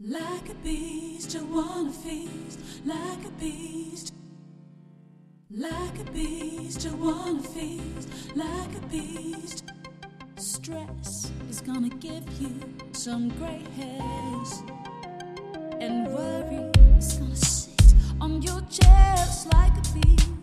Like a beast, I wanna feast. Like a beast. Like a beast, I wanna feast. Like a beast. Stress is gonna give you some grey hairs, and worry is gonna sit on your chest like a beast.